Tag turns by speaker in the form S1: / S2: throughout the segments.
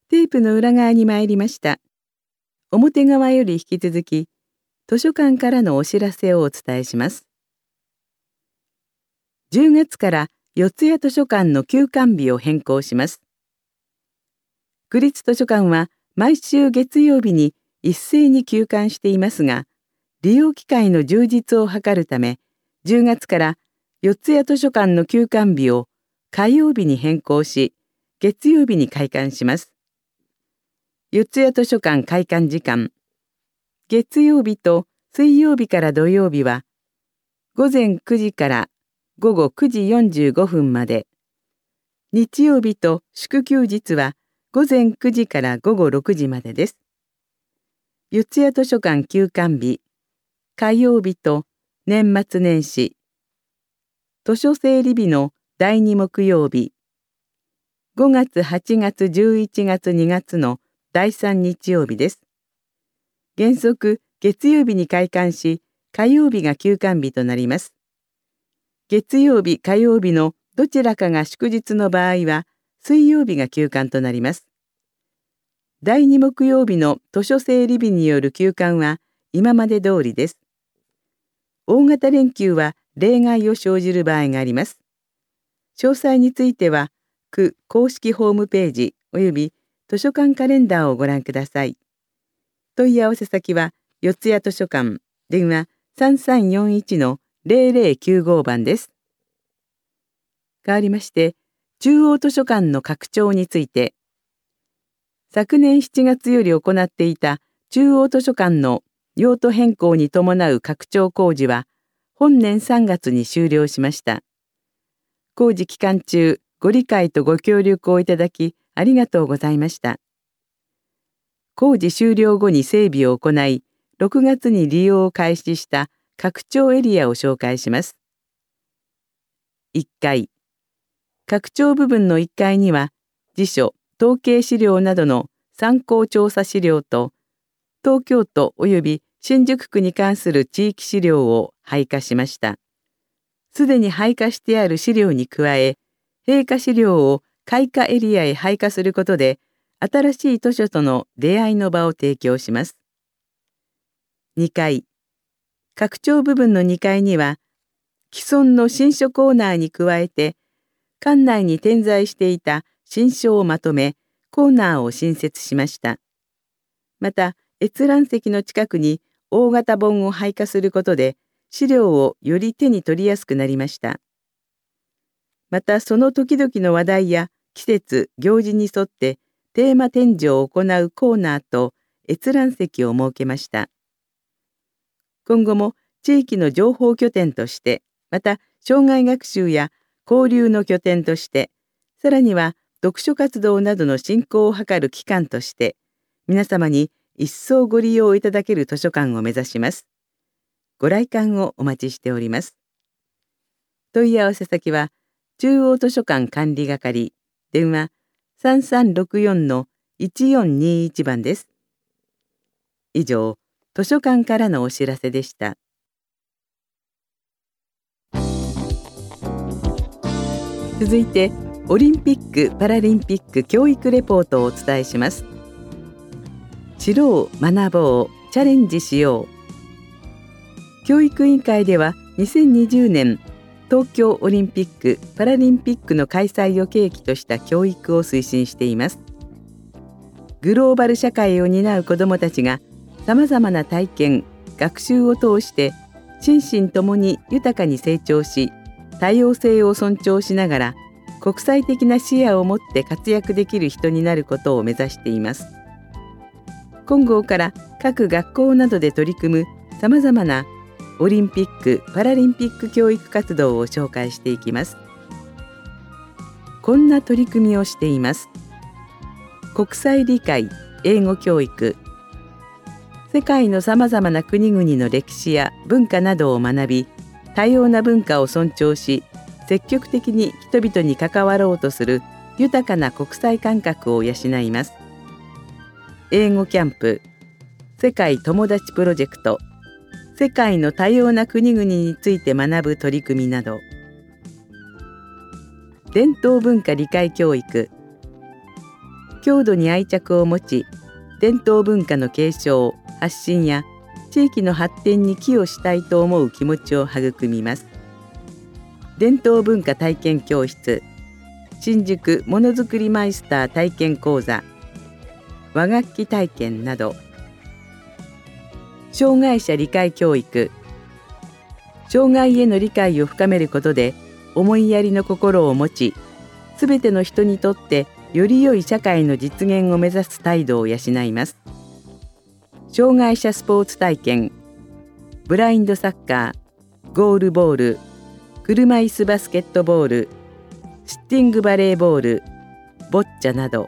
S1: テープの裏側に参りました。表側より引き続き、図書館からのお知らせをお伝えします。10月から四谷図書館の休館日を変更します。区立図書館は毎週月曜日に一斉に休館していますが、利用機会の充実を図るため、10月から四谷図書館の休館日を火曜日に変更し、月曜日に開館します。四谷図書館開館時間。月曜日と水曜日から土曜日は、午前9時から午後9時45分まで。日曜日と祝休日は午前9時から午後6時までです。四谷図書館休館日。火曜日と年末年始。図書整理日の第2木曜日。5月、8月、11月、2月の第3日曜日です。原則、月曜日に開館し、火曜日が休館日となります。月曜日、火曜日のどちらかが祝日の場合は、水曜日が休館となります。第2木曜日の図書整理日による休館は今まで通りです。大型連休は例外を生じる場合があります。詳細については、区公式ホームページ及び図書館カレンダーをご覧ください。問い合わせ先は、四谷図書館、電話3341-0095番です。代わりまして、中央図書館の拡張について、昨年7月より行っていた中央図書館の用途変更に伴う拡張工事は、本年3月に終了しました。工事期間中、ご理解とご協力をいただき、ありがとうございました。工事終了後に整備を行い、6月に利用を開始した拡張エリアを紹介します。1階。拡張部分の1階には、辞書、統計資料などの参考調査資料と、東京都及び新宿区に関する地域資料を配下しました。すでに配下してある資料に加え、閉下資料を開花エリアへ配下することで、新しい図書との出会いの場を提供します。2階。拡張部分の2階には、既存の新書コーナーに加えて、館内に点在していた新書をまとめ、コーナーを新設しました。また、閲覧席の近くに大型本を配下することで、資料をより手に取りやすくなりました。また、その時々の話題や季節、行事に沿ってテーマ展示を行うコーナーと閲覧席を設けました。今後も地域の情報拠点として、また障害学習や交流の拠点として、さらには読書活動などの振興を図る機関として、皆様に一層ご利用いただける図書館を目指します。ご来館をお待ちしております。問い合わせ先は、中央図書館管理係、電話3364-1421番です。以上、図書館からのお知らせでした。続いて、オリンピック・パラリンピック教育レポートをお伝えします。知ろう、学ぼう、チャレンジしよう。教育委員会では2020年東京オリンピック・パラリンピックの開催を契機とした教育を推進しています。グローバル社会を担う子どもたちがさまざまな体験・学習を通して心身ともに豊かに成長し、多様性を尊重しながら国際的な視野を持って活躍できる人になることを目指しています。今号から各学校などで取り組むさまざまなオリンピック・パラリンピック教育活動を紹介していきます。こんな取り組みをしています。国際理解・英語教育。世界のさまざまな国々の歴史や文化などを学び、多様な文化を尊重し、積極的に人々に関わろうとする豊かな国際感覚を養います。英語キャンプ、世界友達プロジェクト、世界の多様な国々について学ぶ取り組みなど、伝統文化理解教育、 郷土に愛着を持ち、伝統文化の継承・発信や地域の発展に寄与したいと思う気持ちを育みます。伝統文化体験教室、新宿ものづくりマイスター体験講座、和楽器体験など、障害者理解教育、障害への理解を深めることで思いやりの心を持ち、すべての人にとってより良い社会の実現を目指す態度を養います。障害者スポーツ体験、ブラインドサッカー、ゴールボール、車椅子バスケットボール、シッティングバレーボール、ボッチャなど、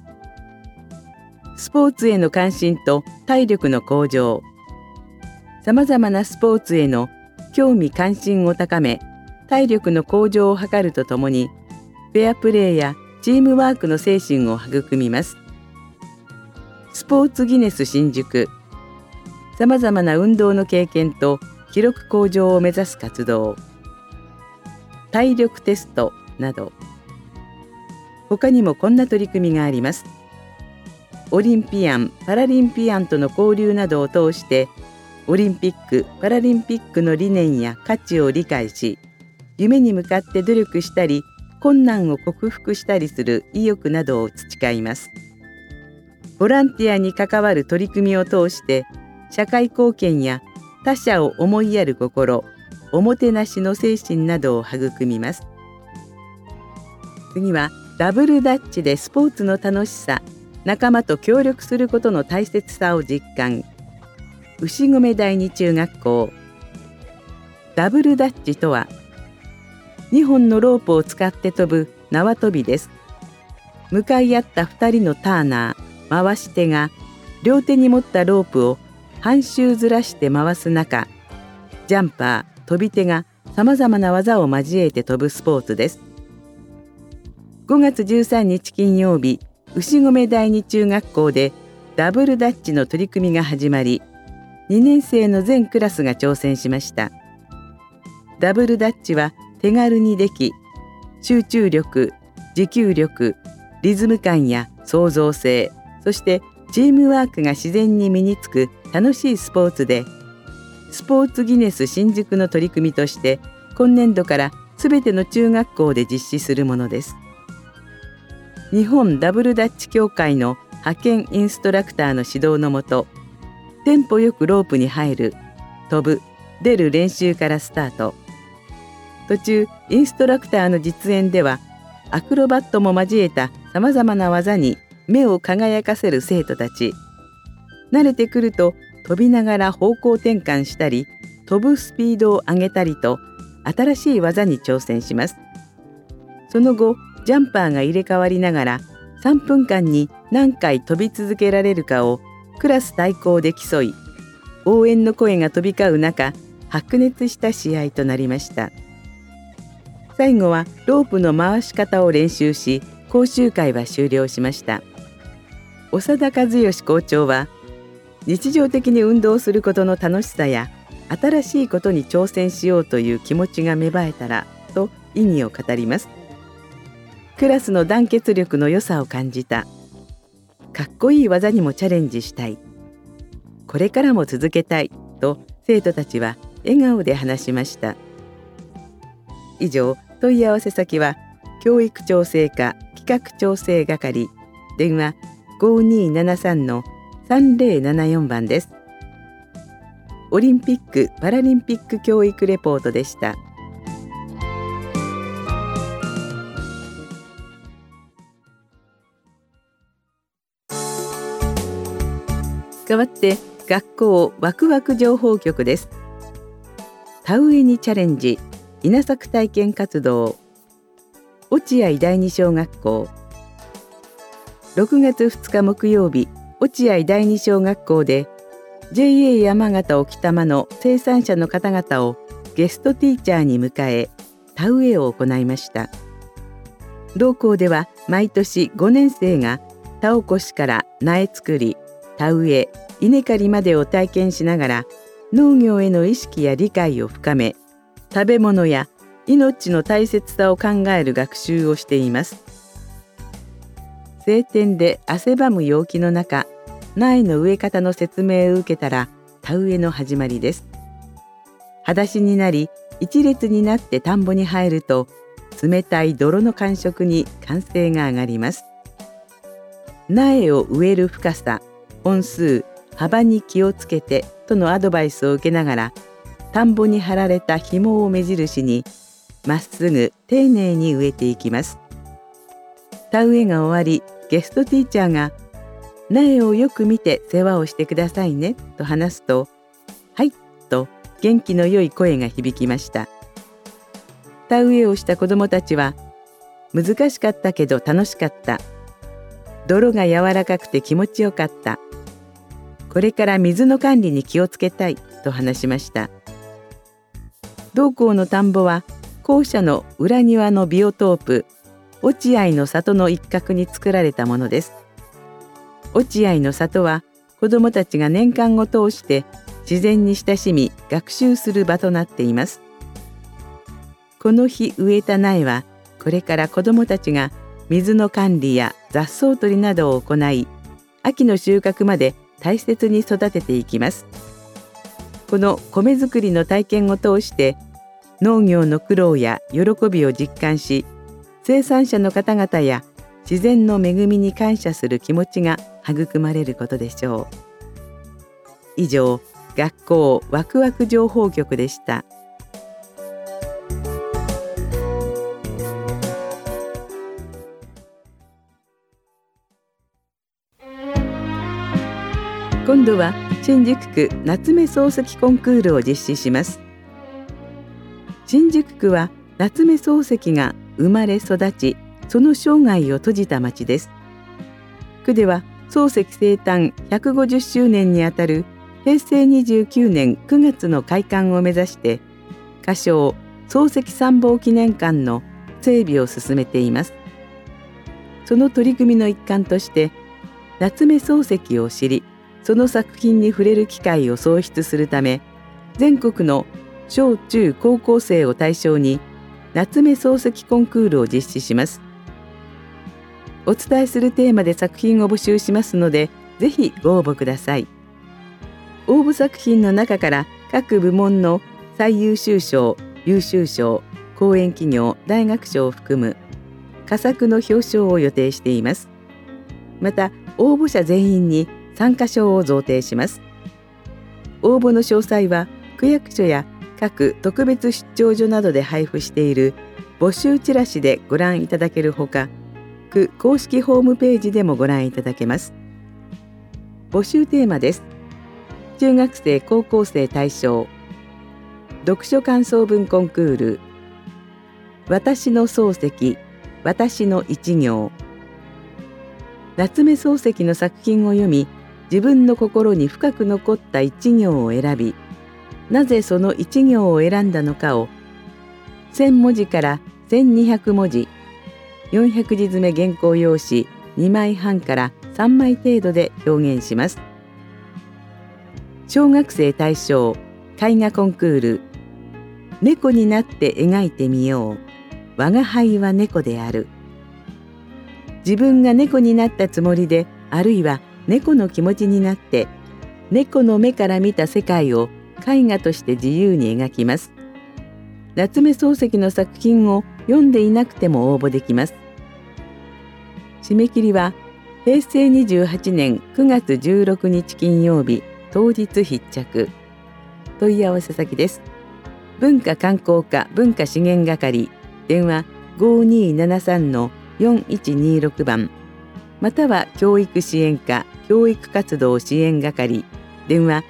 S1: スポーツへの関心と体力の向上、さまざまなスポーツへの興味関心を高め、体力の向上を図るとともに、フェアプレーやチームワークの精神を育みます。スポーツギネス新宿、さまざまな運動の経験と記録向上を目指す活動、体力テストなど、他にもこんな取り組みがあります。オリンピアン・パラリンピアンとの交流などを通して、オリンピック・パラリンピックの理念や価値を理解し、夢に向かって努力したり、困難を克服したりする意欲などを培います。ボランティアに関わる取り組みを通して、社会貢献や他者を思いやる心、おもてなしの精神などを育みます。次はダブルダッチでスポーツの楽しさ、仲間と協力することの大切さを実感。牛込第二中学校。ダブルダッチとは、2本のロープを使って飛ぶ縄跳びです。向かい合った2人のターナー、回し手が両手に持ったロープを半周ずらして回す中、ジャンパー、飛び手がさまざまな技を交えて飛ぶスポーツです。5月13日金曜日、牛込第二中学校でダブルダッチの取り組みが始まり、2年生の全クラスが挑戦しました。ダブルダッチは手軽にでき、集中力、持久力、リズム感や創造性、そしてチームワークが自然に身につく楽しいスポーツで、スポーツギネス新宿の取り組みとして今年度からすべての中学校で実施するものです。日本ダブルダッチ協会の派遣インストラクターの指導のもと、テンポよくロープに入る、飛ぶ、出る練習からスタート。途中、インストラクターの実演では、アクロバットも交えたさまざまな技に目を輝かせる生徒たち。慣れてくると、飛びながら方向転換したり、飛ぶスピードを上げたりと、新しい技に挑戦します。その後、ジャンパーが入れ替わりながら、3分間に何回飛び続けられるかをクラス対抗で競い、応援の声が飛び交う中、白熱した試合となりました。最後はロープの回し方を練習し、講習会は終了しました。長田和義校長は、日常的に運動することの楽しさや、新しいことに挑戦しようという気持ちが芽生えたらと意義を語ります。クラスの団結力の良さを感じた。かっこいい技にもチャレンジしたい。これからも続けたいと生徒たちは笑顔で話しました。以上、問い合わせ先は教育調整課企画調整係、電話 5273-3074 番です。オリンピック・パラリンピック教育レポートでした。代わって学校ワクワク情報局です。田植えにチャレンジ、稲作体験活動、落合第二小学校。6月2日木曜日、落合第二小学校で JA 山形置賜の生産者の方々をゲストティーチャーに迎え、田植えを行いました。同校では毎年5年生が田起こしから苗作り、田植え、稲刈りまでを体験しながら農業への意識や理解を深め、食べ物や命の大切さを考える学習をしています。 晴天で汗ばむ陽気の中、苗の植え方の説明を受けたら田植えの始まりです。裸足になり一列になって田んぼに入ると、冷たい泥の感触に歓声が上がります。苗を植える深さ、本数、幅に気をつけてとのアドバイスを受けながら、田んぼに張られた紐を目印にまっすぐ丁寧に植えていきます。田植えが終わり、ゲストティーチャーが苗をよく見て世話をしてくださいねと話すと、はいと元気の良い声が響きました。田植えをした子どもたちは、難しかったけど楽しかった、泥が柔らかくて気持ちよかった、これから水の管理に気をつけたいと話しました。同校の田んぼは校舎の裏庭のビオトープ、落合の里の一角に作られたものです。落合の里は子どもたちが年間を通して自然に親しみ学習する場となっています。この日植えた苗は、これから子どもたちが水の管理や雑草取りなどを行い、秋の収穫まで大切に育てていきます。この米作りの体験を通して農業の苦労や喜びを実感し、生産者の方々や自然の恵みに感謝する気持ちが育まれることでしょう。以上、学校ワクワク情報局でした。今度は新宿区夏目漱石コンクールを実施します。新宿区は夏目漱石が生まれ育ち、その生涯を閉じた町です。区では漱石生誕150周年にあたる平成29年9月の開館を目指して、仮称漱石参謀記念館の整備を進めています。その取り組みの一環として、夏目漱石を知り、その作品に触れる機会を創出するため、全国の小中高校生を対象に夏目漱石コンクールを実施します。お伝えするテーマで作品を募集しますので、ぜひご応募ください。応募作品の中から各部門の最優秀賞、優秀賞、講演企業、大学賞を含む佳作の表彰を予定しています。また、応募者全員に参加賞を贈呈します。応募の詳細は区役所や各特別出張所などで配布している募集チラシでご覧いただけるほか、区公式ホームページでもご覧いただけます。募集テーマです。中学生高校生対象、読書感想文コンクール、私の漱石、私の一行。夏目漱石の作品を読み、自分の心に深く残った一行を選び、なぜその一行を選んだのかを1000文字から1200文字、400字詰め原稿用紙2枚半から3枚程度で表現します。小学生対象絵画コンクール、猫になって描いてみよう、我が輩は猫である。自分が猫になったつもりで、あるいは猫の気持ちになって、猫の目から見た世界を絵画として自由に描きます。夏目漱石の作品を読んでいなくても応募できます。締め切りは平成28年9月16日金曜日当日必着。問い合わせ先です。文化観光課文化資源係、電話5273-4126番、または教育支援課教育活動支援係、電話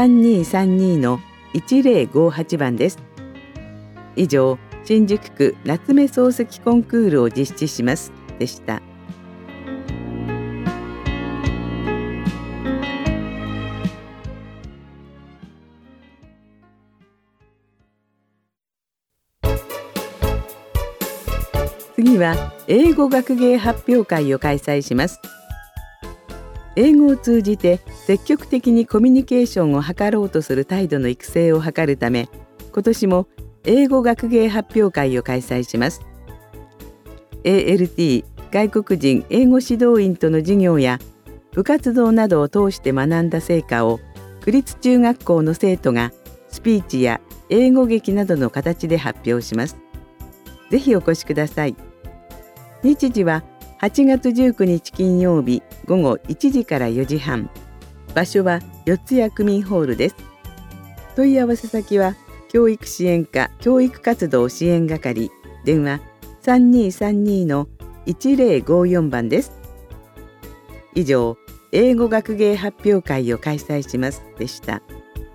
S1: 3232-1058番です。以上、新宿区夏目漱石コンクールを実施しますでした。次は英語学芸発表会を開催します。英語を通じて積極的にコミュニケーションを図ろうとする態度の育成を図るため、今年も英語学芸発表会を開催します。ALT 外国人英語指導員との授業や部活動などを通して学んだ成果を区立中学校の生徒がスピーチや英語劇などの形で発表します。ぜひお越しください。日時は8月19日金曜日午後1時から4時半。場所は四谷区民ホールです。問い合わせ先は教育支援課教育活動支援係、電話3232-1054番です。以上、英語学芸発表会を開催しますでした。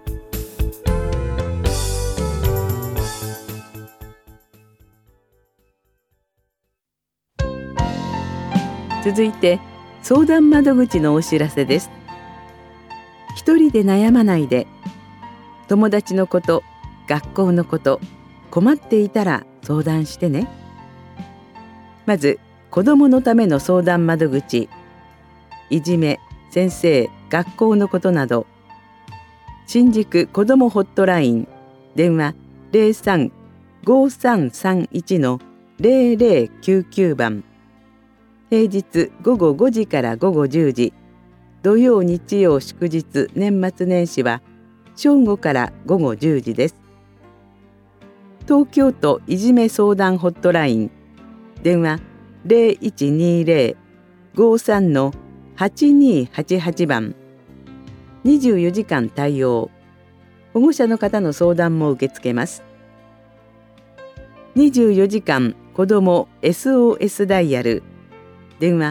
S1: 続いて相談窓口のお知らせです。一人で悩まないで、友達のこと、学校のこと、困っていたら相談してね。まず、子どものための相談窓口、いじめ、先生、学校のことなど、新宿子どもホットライン、電話03-5331-0099番、平日午後5時から午後10時、土曜日曜祝日年末年始は正午から午後10時です。東京都いじめ相談ホットライン、電話0120-53-8288番、24時間対応。保護者の方の相談も受け付けます。24時間子ども SOS ダイヤル、電話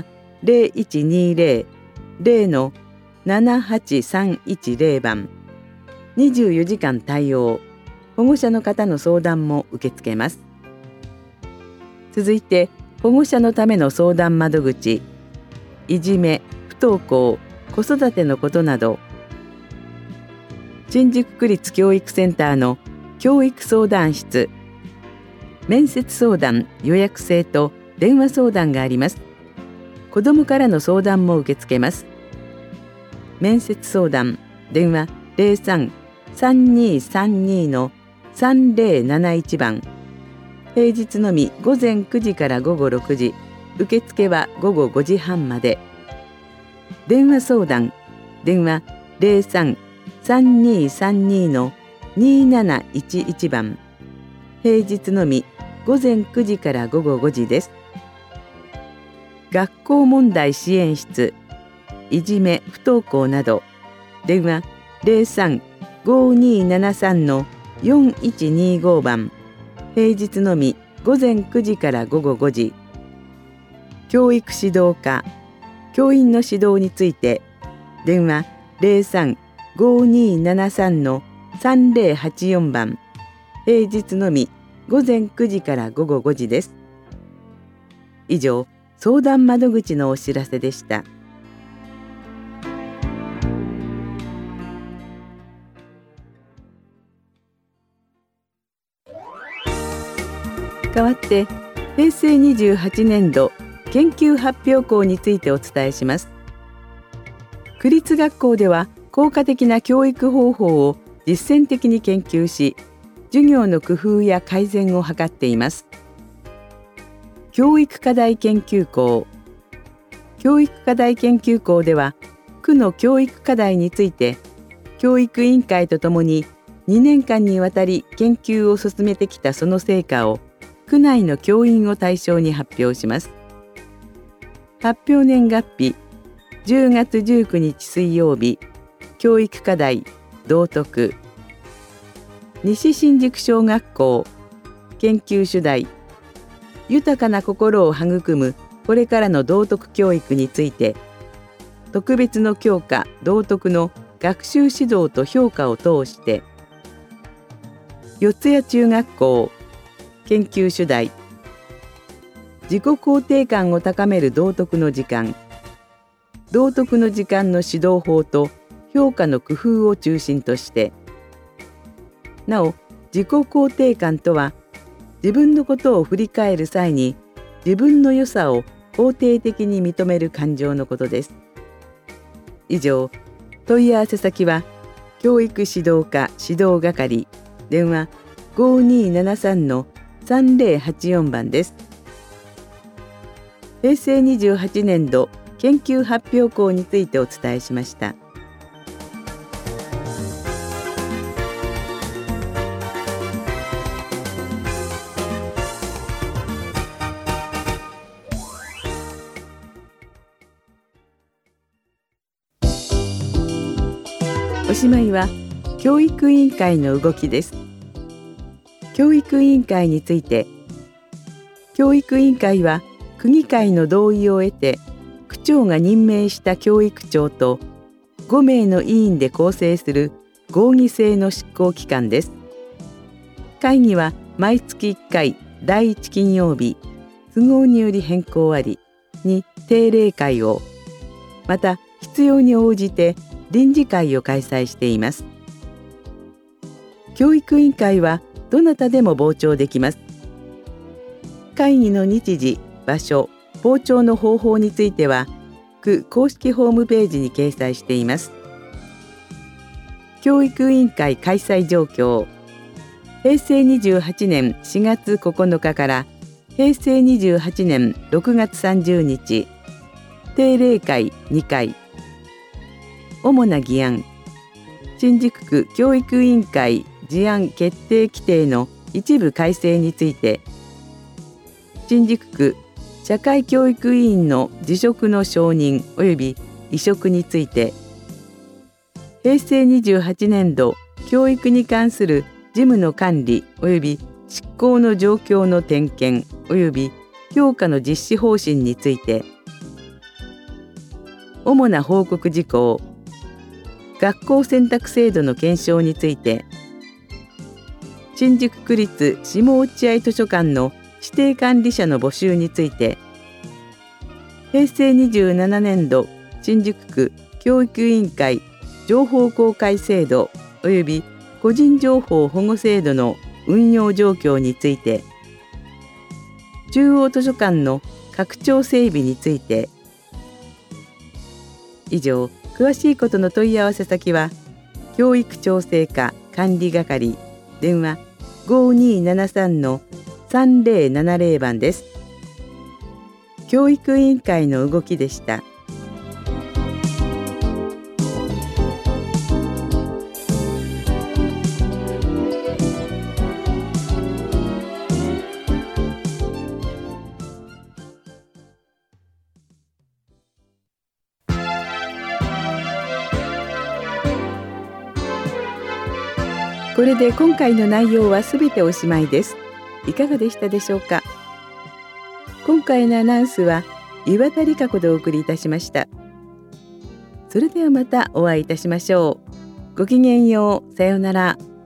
S1: 0120-0-78310番、24時間対応。保護者の方の相談も受け付けます。続いて保護者のための相談窓口、いじめ、不登校、子育てのことなど、新宿区立教育センターの教育相談室、面接相談、予約制と電話相談があります。子どもからの相談も受け付けます。面接相談、電話03-3232-3071番、平日のみ午前9時から午後6時、受付は午後5時半まで。電話相談、電話03-3232-2711番、平日のみ午前9時から午後5時です。学校問題支援室、いじめ、不登校など、電話03-5273-4125番、平日のみ午前9時から午後5時。教育指導課、教員の指導について、電話03-5273-3084番、平日のみ午前9時から午後5時です。以上、相談窓口のお知らせでした。代わって平成28年度研究発表校についてお伝えします。区立学校では効果的な教育方法を実践的に研究し、授業の工夫や改善を図っています。教育課題研究校。教育課題研究校では、区の教育課題について教育委員会とともに2年間にわたり研究を進めてきたその成果を区内の教員を対象に発表します。発表年月日10月19日水曜日、教育課題道徳。西新宿小学校研究主題、豊かな心を育むこれからの道徳教育について、特別の教科道徳の学習指導と評価を通して。四谷中学校研究主題、自己肯定感を高める道徳の時間。道徳の時間の指導法と評価の工夫を中心として。なお、自己肯定感とは、自分のことを振り返る際に自分の良さを肯定的に認める感情のことです。以上、問い合わせ先は教育指導課指導係、電話5273-3084番です。 平成28年度研究発表項についてお伝えしました。おしまいは教育委員会の動きです。教育委員会について、教育委員会は区議会の同意を得て区長が任命した教育長と5名の委員で構成する合議制の執行機関です。会議は毎月1回第1金曜日、都合により変更ありに定例会を、また必要に応じて臨時会を開催しています。教育委員会はどなたでも傍聴できます。会議の日時、場所、傍聴の方法については区公式ホームページに掲載しています。教育委員会開催状況。平成28年4月9日から平成28年6月30日、定例会2回。主な議案。新宿区教育委員会事案決定規定の一部改正について、新宿区社会教育委員の辞職の承認及び委嘱について、平成28年度教育に関する事務の管理及び執行の状況の点検及び評価の実施方針について、主な報告事項。学校選択制度の検証について、新宿区立下落合図書館の指定管理者の募集について、平成27年度新宿区教育委員会情報公開制度及び個人情報保護制度の運用状況について、中央図書館の拡張整備について。以上、詳しいことの問い合わせ先は教育調整課管理係、電話 5273-3070 番です。教育委員会の動きでした。これで今回の内容はすべておしまいです。いかがでしたでしょうか。今回のアナウンスは岩田理香子でお送りいたしました。それではまたお会いいたしましょう。ごきげんよう。さようなら。